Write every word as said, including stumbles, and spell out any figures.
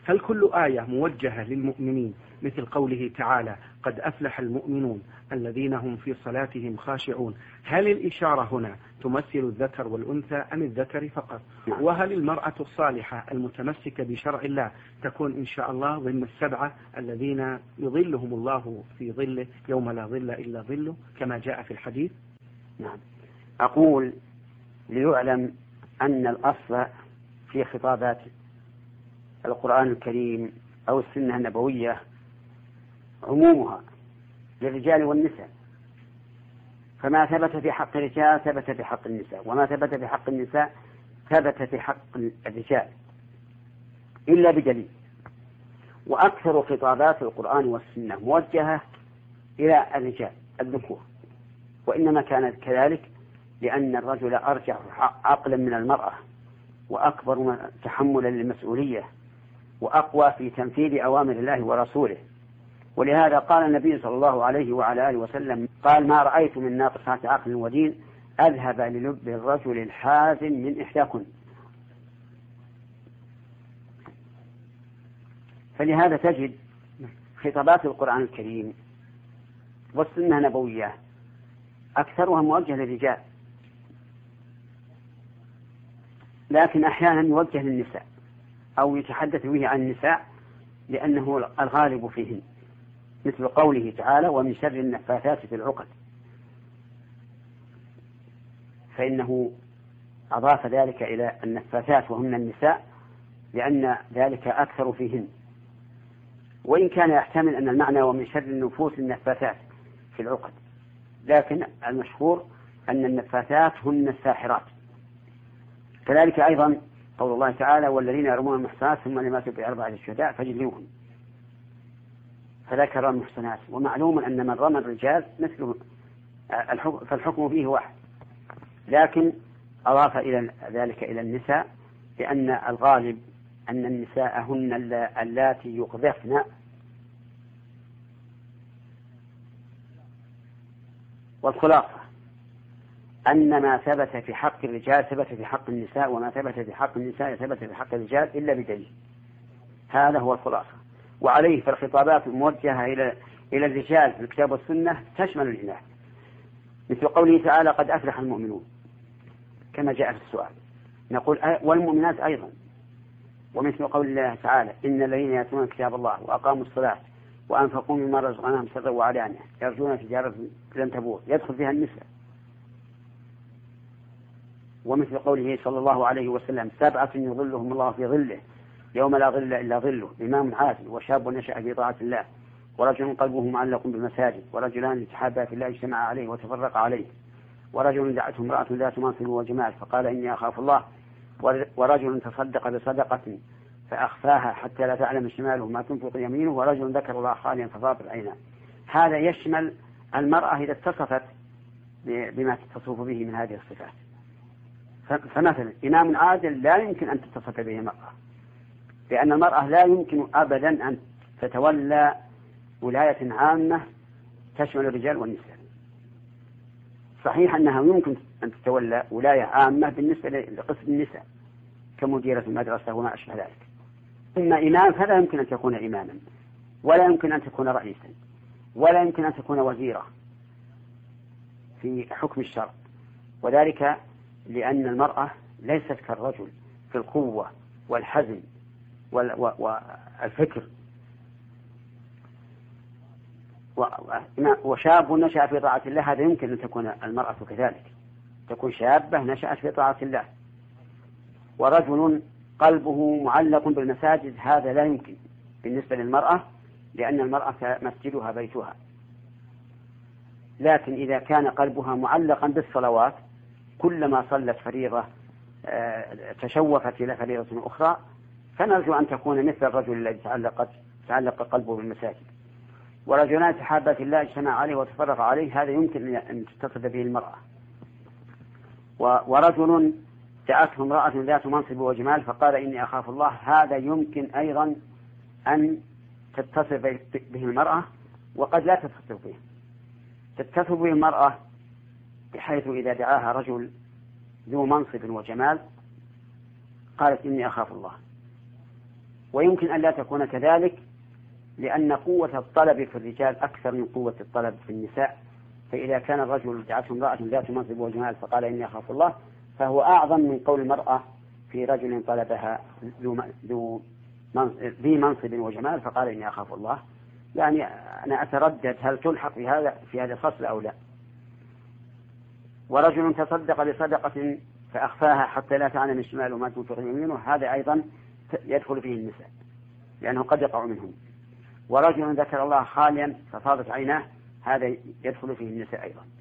هل كل آية موجهة للمؤمنين مثل قوله تعالى قد أفلح المؤمنون الذين هم في صلاتهم خاشعون؟ هل الإشارة هنا تمثل الذكر والأنثى أم الذكر فقط؟ وهل المرأة الصالحة المتمسكة بشرع الله تكون إن شاء الله ضمن السبعة الذين يظلهم الله في ظله يوم لا ظل إلا ظله كما جاء في الحديث؟ نعم. أقول ليعلم أن الأصل في خطابات القرآن الكريم أو السنة النبوية عمومها للرجال والنساء، فما ثبت في حق الرجال ثبت في حق النساء، وما ثبت في حق النساء ثبت في حق الرجال إلا بدليل. وأكثر خطابات القرآن والسنة موجهة إلى الرجال الذكور، وإنما كانت كذلك لأن الرجل أرجع عقلا من المرأة، وأكبر تحملا للمسؤولية، وأقوى في تنفيذ أوامر الله ورسوله. ولهذا قال النبي صلى الله عليه وعلى آله وسلم قال ما رأيت من ناقصات عقل ودين أذهب للب الرجل الحازم من إحداكن. فلهذا تجد خطابات القرآن الكريم والسنة النبوية أكثرها موجه للرجال، لكن أحيانا يوجه للنساء أو يتحدث به عن النساء لأنه الغالب فيهن، مثل قوله تعالى ومن شر النفاثات في العقد، فإنه أضاف ذلك إلى النفاثات وهن النساء لأن ذلك أكثر فيهن، وإن كان يحتمل أن المعنى ومن شر النفوس النفاثات في العقد، لكن المشهور أن النفاثات هن الساحرات. كذلك أيضا قول الله تعالى والذين يرمون المحصنات ثم لم يأتوا بأربعة شهداء فاجلدوهم، فذكر المحصنات، ومعلوم أن من رمى الرجال مثله فالحكم فيه واحد، لكن أضاف إلى ذلك إلى النساء لأن الغالب أن النساء هن اللاتي يقذفن. والخلاصة أن ما ثبت في حق الرجال ثبت في حق النساء، وما ثبت في حق النساء ثبت في حق الرجال إلا بدليل. هذا هو الخلاصة. وعليه فالخطابات الموجهة إلى إلى الرجال في الكتاب والسنة تشمل الإناث، مثل قوله تعالى قد أفلح المؤمنون كما جاء في السؤال، نقول والمؤمنات أيضا، ومثل قول الله تعالى إن الذين يتلون كتاب الله وأقاموا الصلاة وأنفقوا مما رزقناهم سرا وعلانية يرجون تجارة لن تبور يدخل فيها النساء. ومثل قوله صلى الله عليه وسلم سبعة يظلهم الله في ظله يوم لا ظل إلا ظله إمام عادل وشاب نشأ في طاعة الله ورجل قلبه معلق بالمساجد ورجلان يتحابا في الله اجتمع عليه وتفرق عليه ورجل دعته امرأة ذات منصب وجمال فقال إني أخاف الله ورجل تصدق بصدقة فأخفاها حتى لا تعلم شماله ما تنفق يمينه ورجل ذكر الله خاليا ففاضت عيناه. هذا يشمل المرأة إذا اتصفت بما تتصف به من هذه الصفات. فمثلا إمام عادل لا يمكن أن تتصف به المرأة، لأن المرأة لا يمكن أبدا أن تتولى ولاية عامة تشمل الرجال والنساء. صحيح أنها يمكن أن تتولى ولاية عامة بالنسبة لقسم النساء كمديرة المدرسة وما أشبه ذلك. أما إمام فلا يمكن أن تكون إماما، ولا يمكن أن تكون رئيسا، ولا يمكن أن تكون وزيرة في حكم الشرع، وذلك لأن المرأة ليست كالرجل في القوة والحزم والفكر. وشاب نشأ في طاعة الله هذا يمكن أن تكون المرأة كذلك، تكون شابة نشأت في طاعة الله. ورجل قلبه معلق بالمساجد هذا لا يمكن بالنسبة للمرأة، لأن المرأة مسجدها بيتها. لكن إذا كان قلبها معلقا بالصلوات كلما صلت فريضة تشوفت إلى فريضة أخرى، فنرجو أن تكون مثل الرجل الذي تعلقت تعلق قلبه بالمساجد. ورجلان تحابا في الله اجتمع عليه وتفرق عليه هذا يمكن أن تتصف به المرأة. ورجل جاءته امرأة ذات منصب وجمال فقال إني أخاف الله هذا يمكن أيضا أن تتصف به المرأة، وقد لا تتصف به. تتصف به المرأة بحيث إذا دعاها رجل ذو منصب وجمال قالت إني أخاف الله، ويمكن أن لا تكون كذلك لأن قوة الطلب في الرجال أكثر من قوة الطلب في النساء. فإذا كان الرجل دعته امرأة ذات منصب وجمال فقال إني أخاف الله، فهو أعظم من قول المرأة في رجل طلبها ذو ذي منصب وجمال فقال إني أخاف الله. يعني أنا أتردد هل تلحق في هذا في هذه الخصلة أو لا. ورجل تصدق بصدقة فأخفاها حتى لا تعلم الشمال وما تنفق يمينه، هذا أيضا يدخل فيه النساء لأنه قد يقع منهم. ورجل ذكر الله خاليا ففاضت عيناه، هذا يدخل فيه النساء أيضا.